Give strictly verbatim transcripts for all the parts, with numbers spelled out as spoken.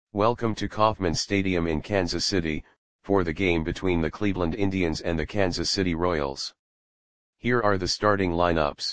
Welcome to Kauffman Stadium in Kansas City, for the game between the Cleveland Indians and the Kansas City Royals. Here are the starting lineups.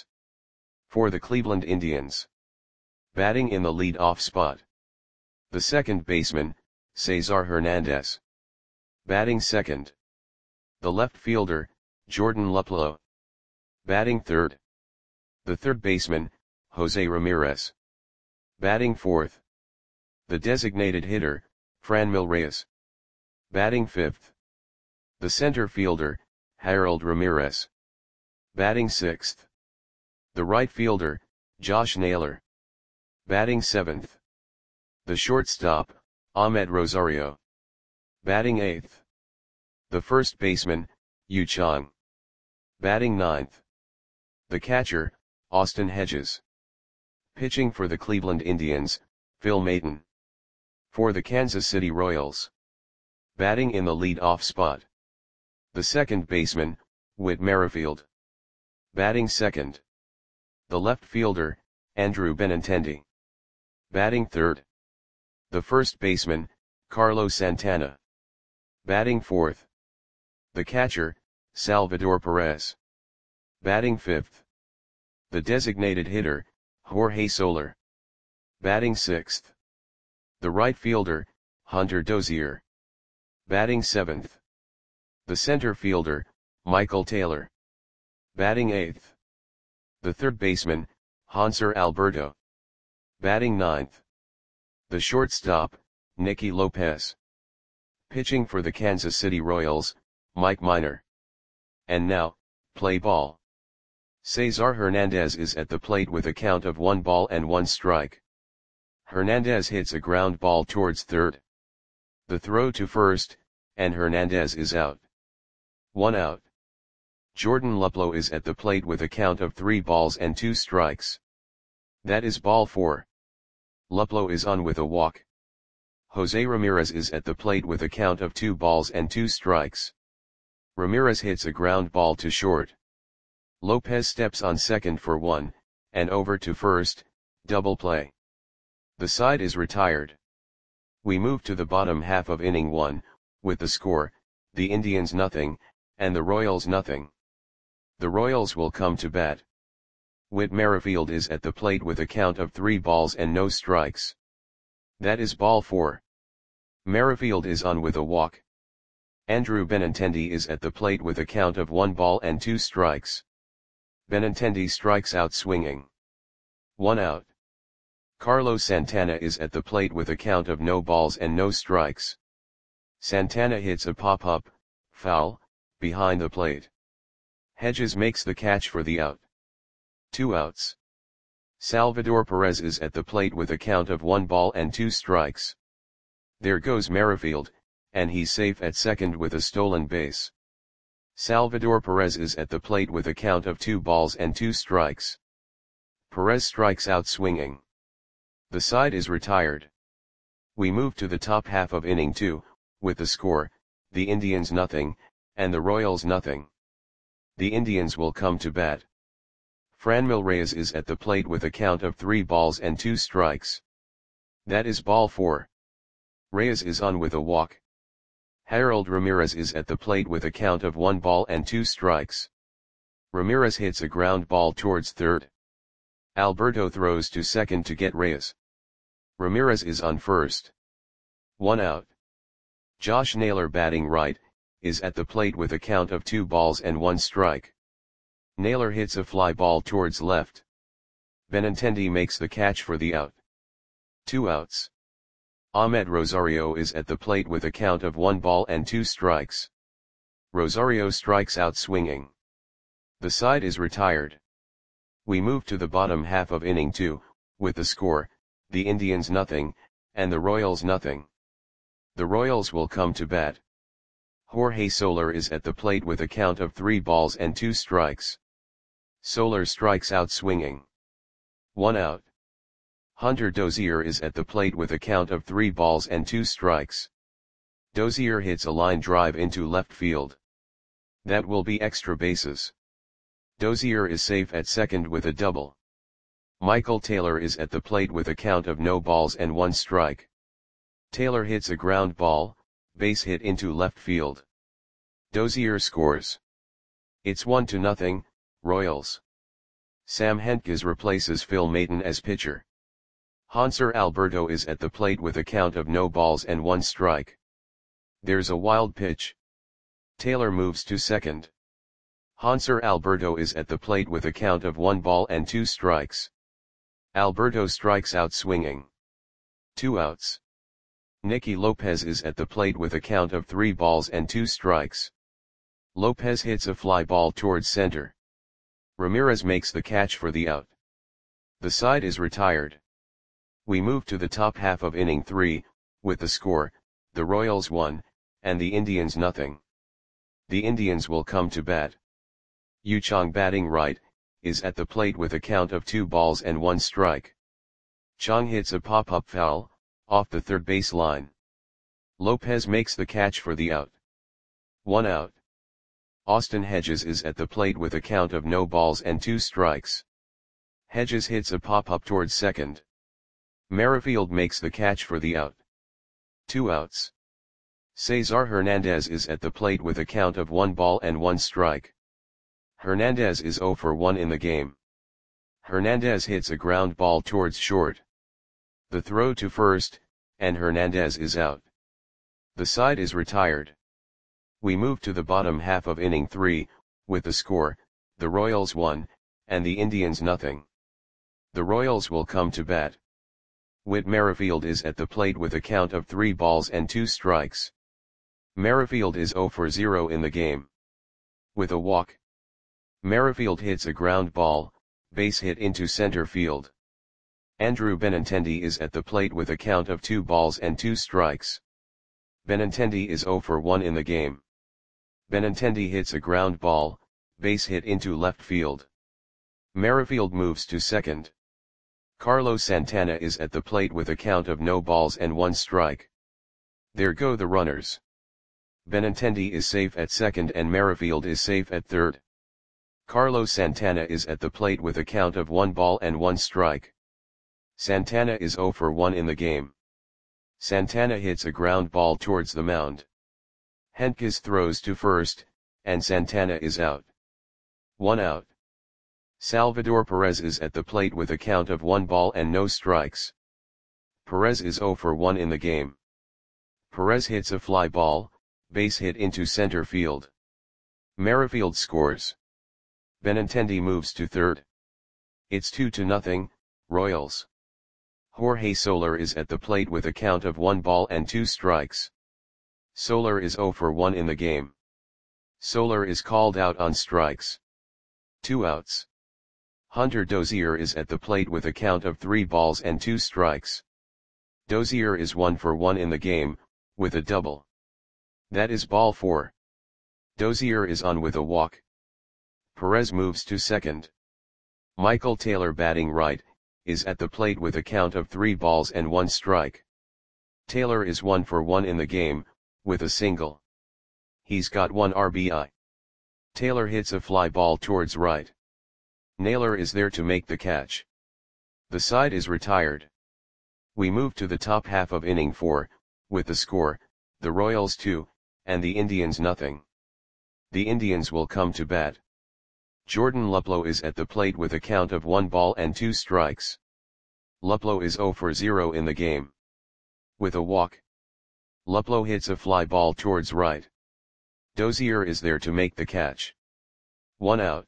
For the Cleveland Indians. Batting in the lead-off spot. The second baseman, Cesar Hernandez. Batting second. The left fielder, Jordan Luplow. Batting third. The third baseman, Jose Ramirez. Batting fourth. The designated hitter, Franmil Reyes. Batting fifth. The center fielder, Harold Ramirez. Batting sixth. The right fielder, Josh Naylor. Batting seventh. The shortstop, Ahmed Rosario. Batting eighth. The first baseman, Yu Chang. Batting ninth. The catcher, Austin Hedges. Pitching for the Cleveland Indians, Phil Maton. For the Kansas City Royals. Batting in the lead-off spot. The second baseman, Whit Merrifield. Batting second. The left fielder, Andrew Benintendi. Batting third. The first baseman, Carlos Santana. Batting fourth. The catcher, Salvador Perez. Batting fifth. The designated hitter, Jorge Soler. Batting sixth. The right fielder, Hunter Dozier. Batting seventh. The center fielder, Michael Taylor. Batting eighth. The third baseman, Hanser Alberto. Batting ninth. The shortstop, Nicky Lopez. Pitching for the Kansas City Royals, Mike Minor. And now, play ball. Cesar Hernandez is at the plate with a count of one ball and one strike. Hernandez hits a ground ball towards third. The throw to first, and Hernandez is out. One out. Jordan Luplow is at the plate with a count of three balls and two strikes. That is ball four. Luplow is on with a walk. Jose Ramirez is at the plate with a count of two balls and two strikes. Ramirez hits a ground ball to short. Lopez steps on second for one, and over to first, double play. The side is retired. We move to the bottom half of inning one, with the score, the Indians nothing, and the Royals nothing. The Royals will come to bat. Whit Merrifield is at the plate with a count of three balls and no strikes. That is ball four. Merrifield is on with a walk. Andrew Benintendi is at the plate with a count of one ball and two strikes. Benintendi strikes out swinging. One out. Carlos Santana is at the plate with a count of no balls and no strikes. Santana hits a pop-up, foul, behind the plate. Hedges makes the catch for the out. Two outs. Salvador Perez is at the plate with a count of one ball and two strikes. There goes Merrifield, and he's safe at second with a stolen base. Salvador Perez is at the plate with a count of two balls and two strikes. Perez strikes out swinging. The side is retired. We move to the top half of inning two, with the score, the Indians nothing, and the Royals nothing. The Indians will come to bat. Franmil Reyes is at the plate with a count of three balls and two strikes. That is ball four. Reyes is on with a walk. Harold Ramirez is at the plate with a count of one ball and two strikes. Ramirez hits a ground ball towards third. Alberto throws to second to get Reyes. Ramirez is on first. One out. Josh Naylor, batting right, is at the plate with a count of two balls and one strike. Naylor hits a fly ball towards left. Benintendi makes the catch for the out. Two outs. Ahmed Rosario is at the plate with a count of one ball and two strikes. Rosario strikes out swinging. The side is retired. We move to the bottom half of inning two, with the score, the Indians nothing, and the Royals nothing. The Royals will come to bat. Jorge Soler is at the plate with a count of three balls and two strikes. Soler strikes out swinging. One out. Hunter Dozier is at the plate with a count of three balls and two strikes. Dozier hits a line drive into left field. That will be extra bases. Dozier is safe at second with a double. Michael Taylor is at the plate with a count of no balls and one strike. Taylor hits a ground ball, base hit into left field. Dozier scores. It's one to nothing, Royals. Sam Hentges replaces Phil Maton as pitcher. Hanser Alberto is at the plate with a count of no balls and one strike. There's a wild pitch. Taylor moves to second. Hanser Alberto is at the plate with a count of one ball and two strikes. Alberto strikes out swinging. Two outs. Nicky Lopez is at the plate with a count of three balls and two strikes. Lopez hits a fly ball towards center. Ramirez makes the catch for the out. The side is retired. We move to the top half of inning three, with the score, the Royals one, and the Indians nothing. The Indians will come to bat. Yu Chang batting right, is at the plate with a count of two balls and one strike. Chang hits a pop-up foul, off the third base line. Lopez makes the catch for the out. One out. Austin Hedges is at the plate with a count of no balls and two strikes. Hedges hits a pop-up towards second. Merrifield makes the catch for the out. Two outs. Cesar Hernandez is at the plate with a count of one ball and one strike. Hernandez is zero for one in the game. Hernandez hits a ground ball towards short. The throw to first, and Hernandez is out. The side is retired. We move to the bottom half of inning three, with the score, the Royals one, and the Indians nothing. The Royals will come to bat. Whit Merrifield is at the plate with a count of three balls and two strikes. Merrifield is zero for zero in the game. With a walk. Merrifield hits a ground ball, base hit into center field. Andrew Benintendi is at the plate with a count of two balls and two strikes. Benintendi is zero for one in the game. Benintendi hits a ground ball, base hit into left field. Merrifield moves to second. Carlos Santana is at the plate with a count of no balls and one strike. There go the runners. Benintendi is safe at second and Merrifield is safe at third. Carlos Santana is at the plate with a count of one ball and one strike. Santana is zero for one in the game. Santana hits a ground ball towards the mound. Hentges throws to first, and Santana is out. One out. Salvador Perez is at the plate with a count of one ball and no strikes. Perez is zero for one in the game. Perez hits a fly ball, base hit into center field. Merrifield scores. Benintendi moves to third. It's two to nothing, Royals. Jorge Soler is at the plate with a count of one ball and two strikes. Soler is zero for one in the game. Soler is called out on strikes. Two outs. Hunter Dozier is at the plate with a count of three balls and two strikes. Dozier is one for one in the game, with a double. That is ball four. Dozier is on with a walk. Perez moves to second. Michael Taylor batting right, is at the plate with a count of three balls and one strike. Taylor is one for one in the game, with a single. He's got one R B I. Taylor hits a fly ball towards right. Naylor is there to make the catch. The side is retired. We move to the top half of inning four, with the score, the Royals two, and the Indians nothing. The Indians will come to bat. Jordan Luplow is at the plate with a count of one ball and two strikes. Luplow is zero for zero in the game. With a walk. Luplow hits a fly ball towards right. Dozier is there to make the catch. One out.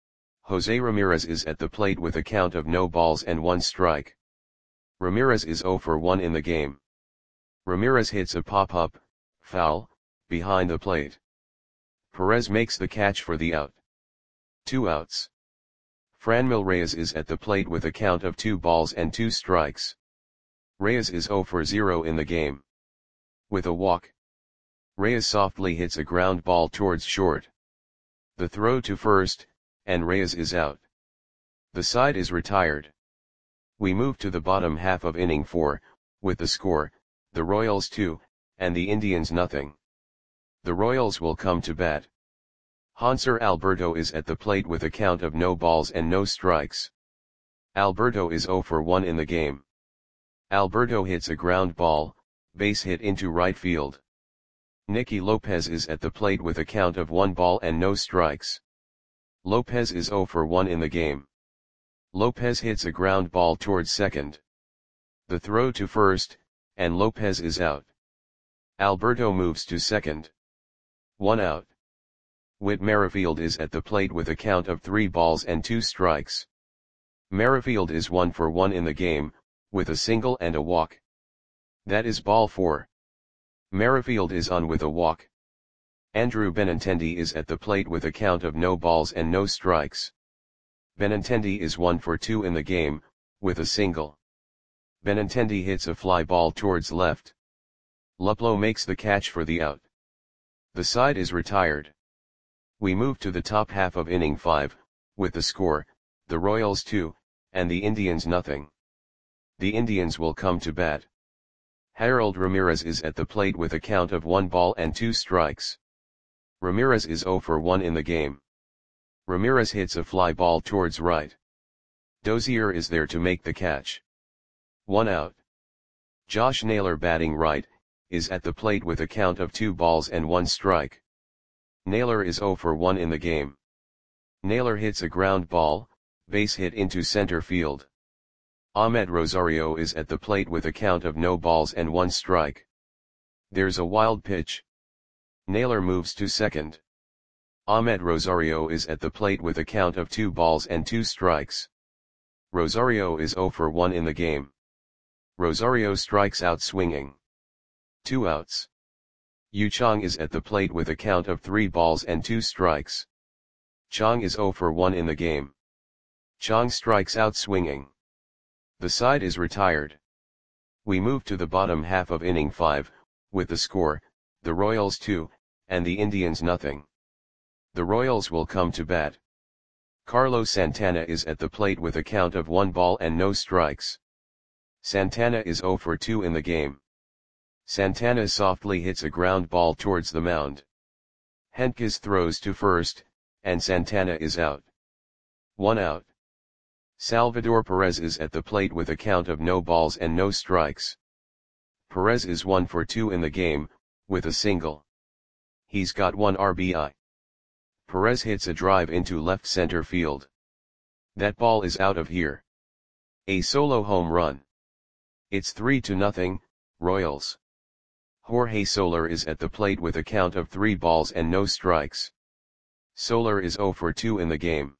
Jose Ramirez is at the plate with a count of no balls and one strike. Ramirez is zero for one in the game. Ramirez hits a pop-up, foul, behind the plate. Perez makes the catch for the out. Two outs. Franmil Reyes is at the plate with a count of two balls and two strikes. Reyes is zero for zero in the game. With a walk. Reyes softly hits a ground ball towards short. The throw to first, and Reyes is out. The side is retired. We move to the bottom half of inning four, with the score, the Royals two, and the Indians nothing. The Royals will come to bat. Hanser Alberto is at the plate with a count of no balls and no strikes. Alberto is zero for one in the game. Alberto hits a ground ball, base hit into right field. Nicky Lopez is at the plate with a count of one ball and no strikes. Lopez is zero for one in the game. Lopez hits a ground ball towards second. The throw to first, and Lopez is out. Alberto moves to second. One out. Whit Merrifield is at the plate with a count of three balls and two strikes. Merrifield is one for one in the game, with a single and a walk. That is ball four. Merrifield is on with a walk. Andrew Benintendi is at the plate with a count of no balls and no strikes. Benintendi is one for two in the game, with a single. Benintendi hits a fly ball towards left. Luplow makes the catch for the out. The side is retired. We move to the top half of inning five, with the score, the Royals two, and the Indians nothing. The Indians will come to bat. Harold Ramirez is at the plate with a count of one ball and two strikes. Ramirez is zero for one in the game. Ramirez hits a fly ball towards right. Dozier is there to make the catch. One out. Josh Naylor, batting right, is at the plate with a count of two balls and one strike. Naylor is zero for one in the game. Naylor hits a ground ball, base hit into center field. Ahmed Rosario is at the plate with a count of no balls and one strike. There's a wild pitch. Naylor moves to second. Ahmed Rosario is at the plate with a count of two balls and two strikes. Rosario is zero for one in the game. Rosario strikes out swinging. Two outs. Yu Chang is at the plate with a count of three balls and two strikes. Chang is zero for one in the game. Chang strikes out swinging. The side is retired. We move to the bottom half of inning five, with the score, the Royals two, and the Indians nothing. The Royals will come to bat. Carlos Santana is at the plate with a count of one ball and no strikes. Santana is zero for two in the game. Santana softly hits a ground ball towards the mound. Hentges throws to first, and Santana is out. One out. Salvador Perez is at the plate with a count of no balls and no strikes. Perez is one for two in the game, with a single. He's got one R B I. Perez hits a drive into left center field. That ball is out of here. A solo home run. It's three to nothing, Royals. Jorge Soler is at the plate with a count of three balls and no strikes. Soler is zero for two in the game.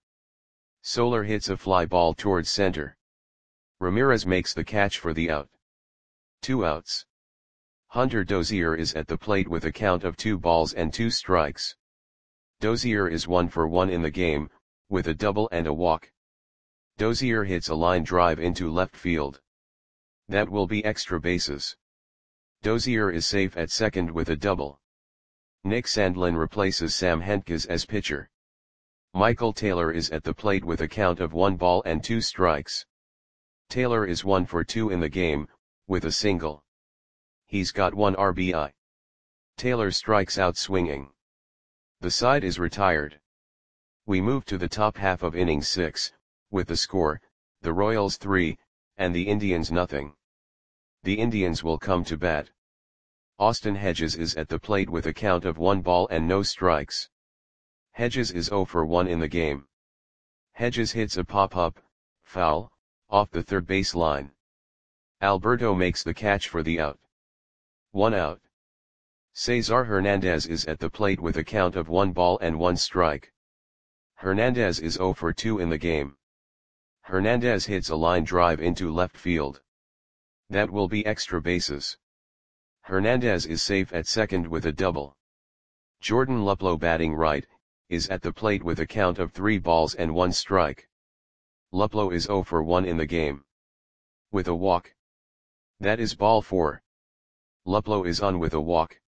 Soler hits a fly ball towards center. Ramirez makes the catch for the out. Two outs. Hunter Dozier is at the plate with a count of two balls and two strikes. Dozier is one for one in the game, with a double and a walk. Dozier hits a line drive into left field. That will be extra bases. Dozier is safe at second with a double. Nick Sandlin replaces Sam Hentges as pitcher. Michael Taylor is at the plate with a count of one ball and two strikes. Taylor is one for two in the game, with a single. He's got one R B I. Taylor strikes out swinging. The side is retired. We move to the top half of inning six, with the score, the Royals three, and the Indians nothing. The Indians will come to bat. Austin Hedges is at the plate with a count of one ball and no strikes. Hedges is zero for one in the game. Hedges hits a pop-up, foul, off the third base line. Alberto makes the catch for the out. One out. Cesar Hernandez is at the plate with a count of one ball and one strike. Hernandez is zero for two in the game. Hernandez hits a line drive into left field. That will be extra bases. Hernandez is safe at second with a double. Jordan Luplow, batting right, is at the plate with a count of three balls and one strike. Luplow is zero for one in the game. With a walk. That is ball four. Luplow is on with a walk.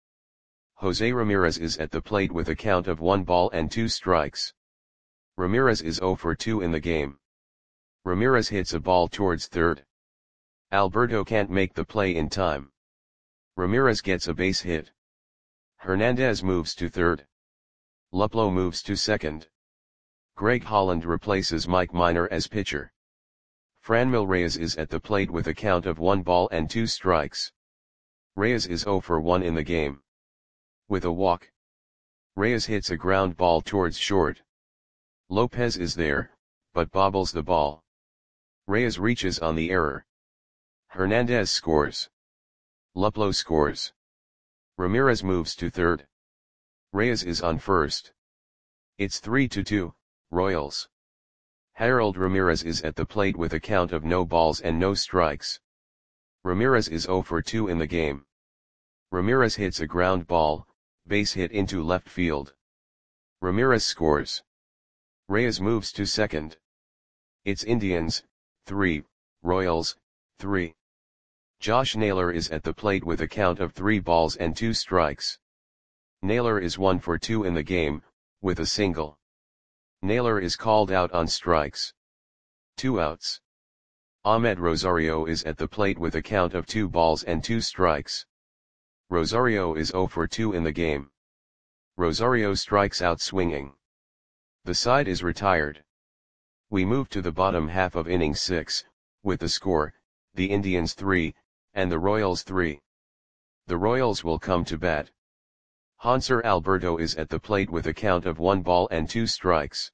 Jose Ramirez is at the plate with a count of one ball and two strikes. Ramirez is zero for two in the game. Ramirez hits a ball towards third. Alberto can't make the play in time. Ramirez gets a base hit. Hernandez moves to third. Luplow moves to second. Greg Holland replaces Mike Minor as pitcher. Franmil Reyes is at the plate with a count of one ball and two strikes. Reyes is zero for one in the game. With a walk. Reyes hits a ground ball towards short. Lopez is there, but bobbles the ball. Reyes reaches on the error. Hernandez scores. Luplow scores. Ramirez moves to third. Reyes is on first. It's three to two, Royals. Harold Ramirez is at the plate with a count of no balls and no strikes. Ramirez is zero for two in the game. Ramirez hits a ground ball, base hit into left field. Ramirez scores. Reyes moves to second. It's Indians, three, Royals, three. Josh Naylor is at the plate with a count of three balls and two strikes. Naylor is one for two in the game, with a single. Naylor is called out on strikes. Two outs. Ahmed Rosario is at the plate with a count of two balls and two strikes. Rosario is zero for two in the game. Rosario strikes out swinging. The side is retired. We move to the bottom half of inning six, with the score, the Indians three, and the Royals three. The Royals will come to bat. Hanser Alberto is at the plate with a count of one ball and two strikes.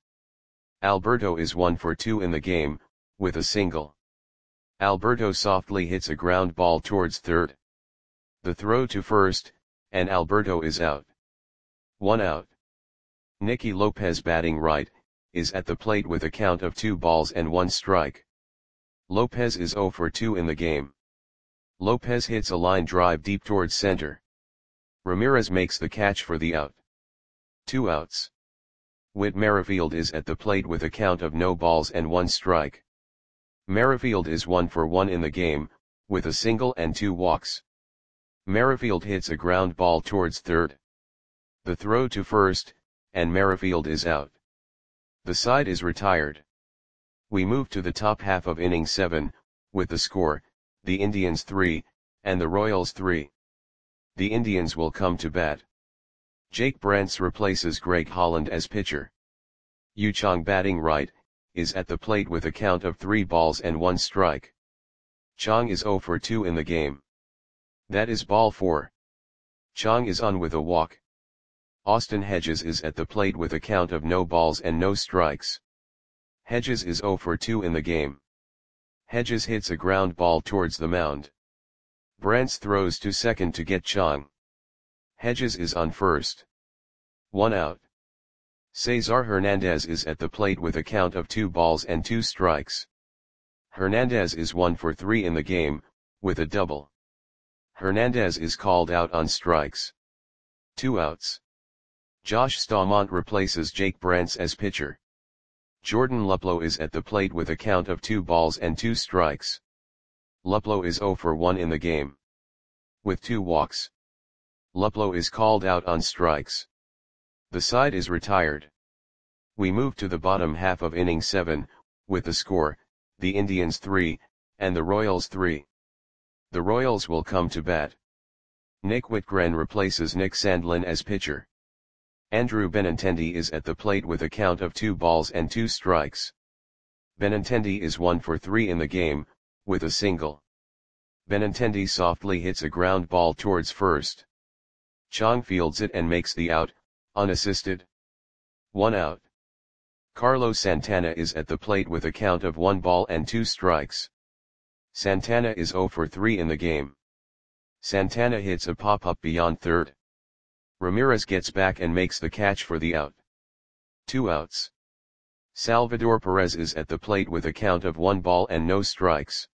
Alberto is one for two in the game, with a single. Alberto softly hits a ground ball towards third. The throw to first, and Alberto is out. One out. Nicky Lopez, batting right, is at the plate with a count of two balls and one strike. Lopez is zero for two in the game. Lopez hits a line drive deep towards center. Ramirez makes the catch for the out. Two outs. Whit Merrifield is at the plate with a count of no balls and one strike. Merrifield is one for one in the game, with a single and two walks. Merrifield hits a ground ball towards third. The throw to first, and Merrifield is out. The side is retired. We move to the top half of inning seven, with the score, the Indians three, and the Royals three. The Indians will come to bat. Jake Brantz replaces Greg Holland as pitcher. Yu Chang, batting right, is at the plate with a count of three balls and one strike. Chang is zero for two in the game. That is ball four. Chang is on with a walk. Austin Hedges is at the plate with a count of no balls and no strikes. Hedges is zero for two in the game. Hedges hits a ground ball towards the mound. Brantz throws to second to get Chang. Hedges is on first. One out. Cesar Hernandez is at the plate with a count of two balls and two strikes. Hernandez is one for three in the game, with a double. Hernandez is called out on strikes. Two outs. Josh Staumont replaces Jake Brantz as pitcher. Jordan Luplow is at the plate with a count of two balls and two strikes. Luplow is zero for one in the game. With two walks. Luplow is called out on strikes. The side is retired. We move to the bottom half of inning seven, with the score, the Indians three, and the Royals three. The Royals will come to bat. Nick Whitgren replaces Nick Sandlin as pitcher. Andrew Benintendi is at the plate with a count of two balls and two strikes. Benintendi is one for three in the game, with a single. Benintendi softly hits a ground ball towards first. Chang fields it and makes the out, unassisted. One out. Carlos Santana is at the plate with a count of one ball and two strikes. Santana is zero for three in the game. Santana hits a pop-up beyond third. Ramirez gets back and makes the catch for the out. Two outs. Salvador Perez is at the plate with a count of one ball and no strikes.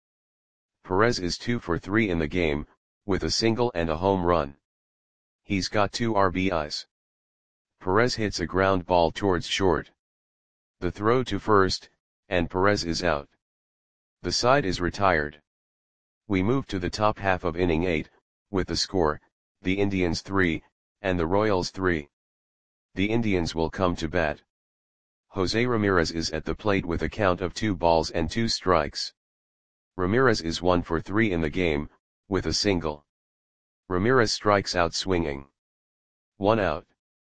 Perez is two for three in the game, with a single and a home run. He's got two R B Is. Perez hits a ground ball towards short. The throw to first, and Perez is out. The side is retired. We move to the top half of inning eight, with the score, the Indians three, and the Royals three. The Indians will come to bat. Jose Ramirez is at the plate with a count of two balls and two strikes. Ramirez is one for three in the game, with a single. Ramirez strikes out swinging. One out.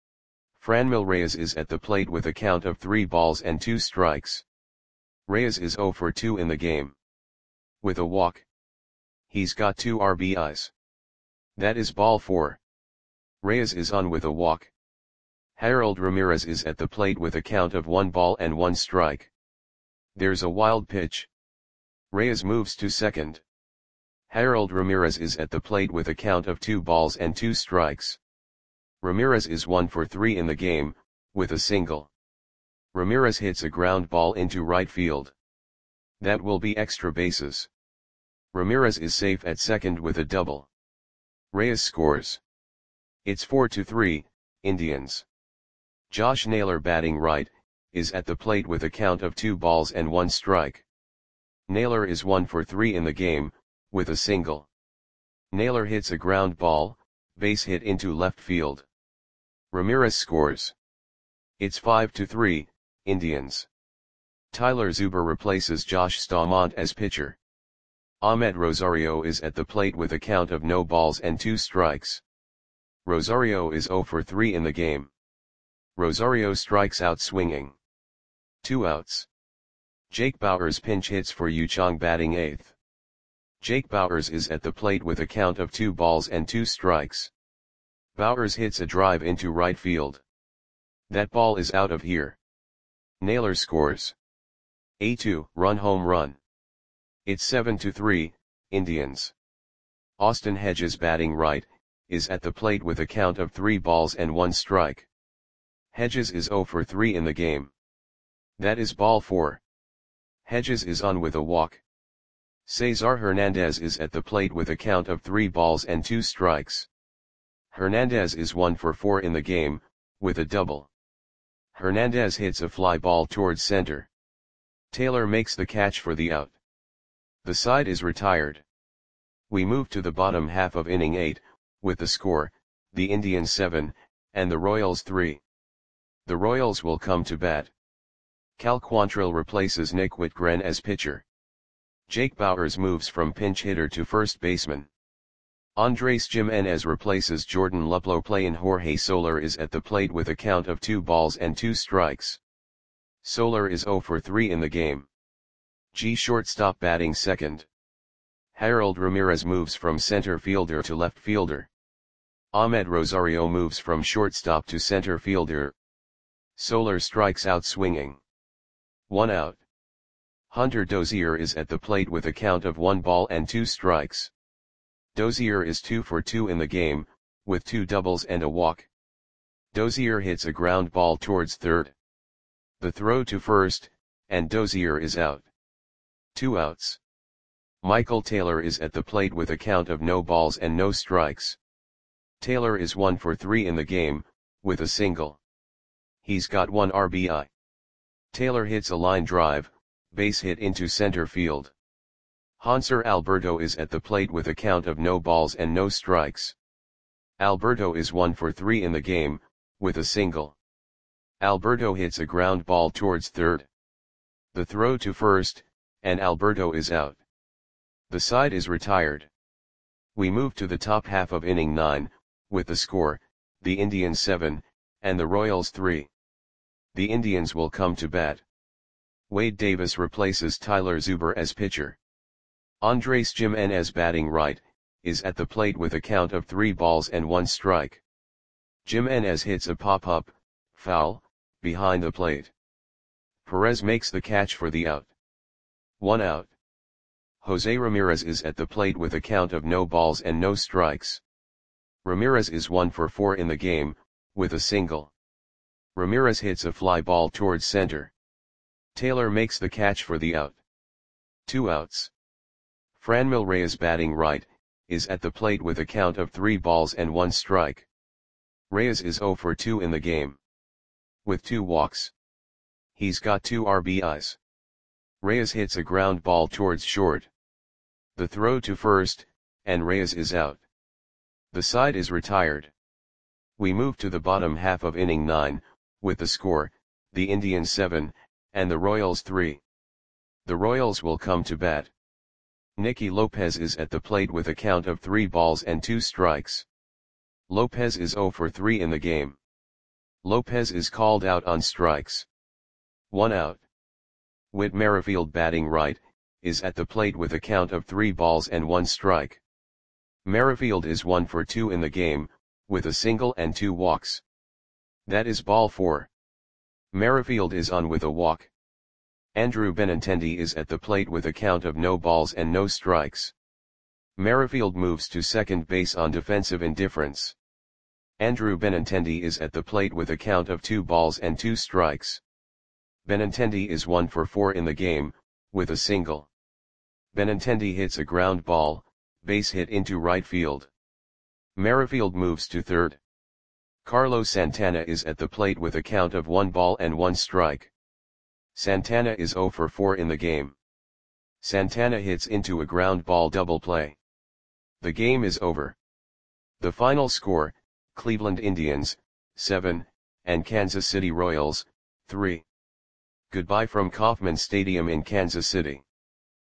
Franmil Reyes is at the plate with a count of three balls and two strikes. Reyes is zero for two in the game. With a walk. He's got two R B Is. That is ball four. Reyes is on with a walk. Harold Ramirez is at the plate with a count of one ball and one strike. There's a wild pitch. Reyes moves to second. Harold Ramirez is at the plate with a count of two balls and two strikes. Ramirez is one for three in the game, with a single. Ramirez hits a ground ball into right field. That will be extra bases. Ramirez is safe at second with a double. Reyes scores. It's four to three, Indians. Josh Naylor, batting right, is at the plate with a count of two balls and one strike. Naylor is one for three in the game, with a single. Naylor hits a ground ball, base hit into left field. Ramirez scores. It's five to three, Indians. Tyler Zuber replaces Josh Staumont as pitcher. Ahmed Rosario is at the plate with a count of no balls and two strikes. Rosario is zero for three in the game. Rosario strikes out swinging. Two outs. Jake Bauers pinch hits for Yu Chang, batting eighth. Jake Bauers is at the plate with a count of two balls and two strikes. Bauers hits a drive into right field. That ball is out of here. Naylor scores. A two run home run. It's seven to three, Indians. Austin Hedges, batting right, is at the plate with a count of three balls and one strike. Hedges is zero for three in the game. That is ball four. Hedges is on with a walk. Cesar Hernandez is at the plate with a count of three balls and two strikes. Hernandez is one for four in the game, with a double. Hernandez hits a fly ball towards center. Taylor makes the catch for the out. The side is retired. We move to the bottom half of inning eight, with the score, the Indians seven, and the Royals three. The Royals will come to bat. Cal Quantrill replaces Nick Whitgren as pitcher. Jake Bauers moves from pinch hitter to first baseman. Andres Jimenez replaces Jordan Luplow. Playin Jorge Soler is at the plate with a count of two balls and two strikes. Soler is zero for three in the game. G shortstop, batting second. Harold Ramirez moves from center fielder to left fielder. Ahmed Rosario moves from shortstop to center fielder. Soler strikes out swinging. One out. Hunter Dozier is at the plate with a count of one ball and two strikes. Dozier is two for two in the game, with two doubles and a walk. Dozier hits a ground ball towards third. The throw to first, and Dozier is out. Two outs. Michael Taylor is at the plate with a count of no balls and no strikes. Taylor is one for three in the game, with a single. He's got one R B I. Taylor hits a line drive, base hit into center field. Hanser Alberto is at the plate with a count of no balls and no strikes. Alberto is one for three in the game, with a single. Alberto hits a ground ball towards third. The throw to first, and Alberto is out. The side is retired. We move to the top half of inning nine, with the score, the Indians seven, and the Royals three. The Indians will come to bat. Wade Davis replaces Tyler Zuber as pitcher. Andres Jimenez, batting right, is at the plate with a count of three balls and one strike. Jimenez hits a pop-up, foul, behind the plate. Perez makes the catch for the out. One out. Jose Ramirez is at the plate with a count of no balls and no strikes. Ramirez is one for four in the game, with a single. Ramirez hits a fly ball towards center. Taylor makes the catch for the out. Two outs. Franmil Reyes, batting right, is at the plate with a count of three balls and one strike. Reyes is zero for two in the game. With two walks. He's got two R B Is. Reyes hits a ground ball towards short. The throw to first, and Reyes is out. The side is retired. We move to the bottom half of inning nine, with the score, the Indians seven, and the Royals three. The Royals will come to bat. Nicky Lopez is at the plate with a count of three balls and two strikes. Lopez is zero for three in the game. Lopez is called out on strikes. One out. Whit Merrifield, batting right, is at the plate with a count of three balls and one strike. Merrifield is one for two in the game, with a single and two walks. That is ball four. Merrifield is on with a walk. Andrew Benintendi is at the plate with a count of no balls and no strikes. Merrifield moves to second base on defensive indifference. Andrew Benintendi is at the plate with a count of two balls and two strikes. Benintendi is one for four in the game, with a single. Benintendi hits a ground ball, base hit into right field. Merrifield moves to third. Carlos Santana is at the plate with a count of one ball and one strike. Santana is zero for four in the game. Santana hits into a ground ball double play. The game is over. The final score, Cleveland Indians, seven, and Kansas City Royals, three. Goodbye from Kauffman Stadium in Kansas City.